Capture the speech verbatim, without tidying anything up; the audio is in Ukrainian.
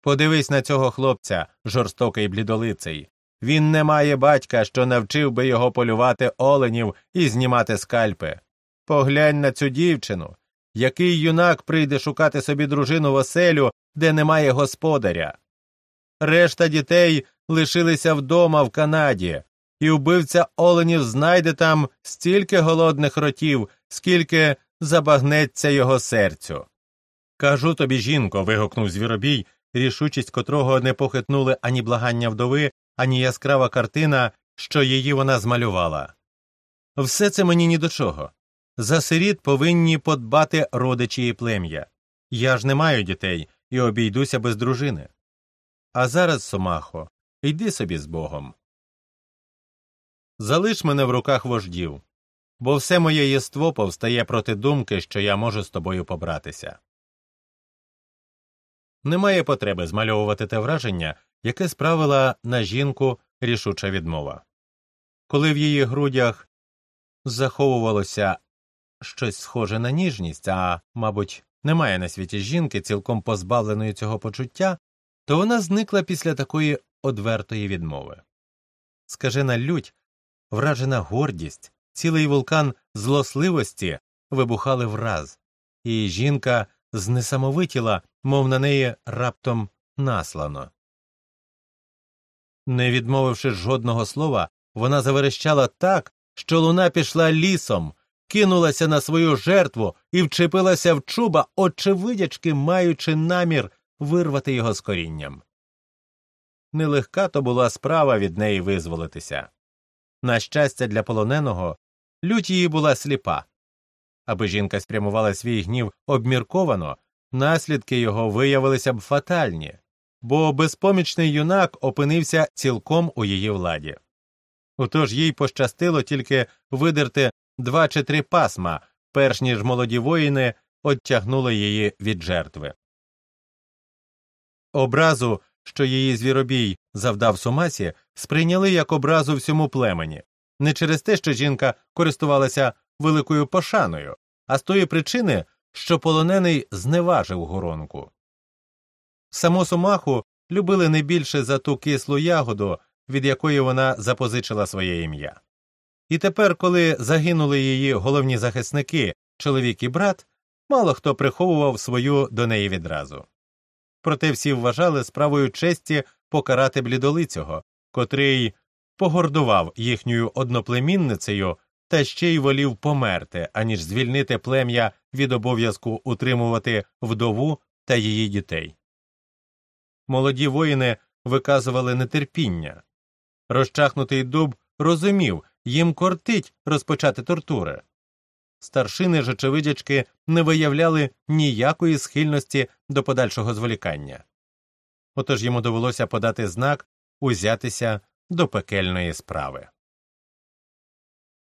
Подивись на цього хлопця, жорстокий блідолиций. Він не має батька, що навчив би його полювати оленів і знімати скальпи. Поглянь на цю дівчину. Який юнак прийде шукати собі дружину в оселю, де немає господаря? Решта дітей лишилися вдома в Канаді, і вбивця оленів знайде там стільки голодних ротів, скільки забагнеться його серцю. Кажу тобі, жінко, вигукнув Звіробій, рішучість котрого не похитнули ані благання вдови, ані яскрава картина, що її вона змалювала. Все це мені ні до чого. За сиріт повинні подбати родичі і плем'я. Я ж не маю дітей і обійдуся без дружини. А зараз, Сомахо, йди собі з Богом. Залиш мене в руках вождів, бо все моє єство повстає проти думки, що я можу з тобою побратися. Немає потреби змальовувати те враження, яке справила на жінку рішуча відмова. Коли в її грудях заховувалося щось схоже на ніжність, а, мабуть, немає на світі жінки, цілком позбавленої цього почуття, то вона зникла після такої одвертої відмови. Скажена лють, вражена гордість, цілий вулкан злосливості вибухали враз, і жінка знесамовитіла, мов на неї раптом наслано. Не відмовивши жодного слова, вона заверещала так, що луна пішла лісом, кинулася на свою жертву і вчепилася в чуба, очевидячки маючи намір вирвати його з корінням. Нелегка то була справа від неї визволитися. На щастя для полоненого, лють її була сліпа. Аби жінка спрямувала свій гнів обмірковано, наслідки його виявилися б фатальні, бо безпомічний юнак опинився цілком у її владі. Отож їй пощастило тільки видерти два чи три пасма, перш ніж молоді воїни одтягнули її від жертви. Образу, що її Звіробій завдав Сумасі, сприйняли як образу всьому племені, не через те, що жінка користувалася великою пошаною, а з тої причини, що полонений зневажив горонку. Саму Сумаху любили не більше за ту кислу ягоду, від якої вона запозичила своє ім'я. І тепер, коли загинули її головні захисники, чоловік і брат, мало хто приховував свою до неї відразу. Проте всі вважали справою честі покарати блідолицього, котрий погордував їхньою одноплемінницею та ще й волів померти, аніж звільнити плем'я від обов'язку утримувати вдову та її дітей. Молоді воїни виказували нетерпіння. Розчахнутий дуб розумів, їм кортить розпочати тортури. Старшини ж, очевидячки, не виявляли ніякої схильності до подальшого зволікання. Отож йому довелося подати знак узятися до пекельної справи.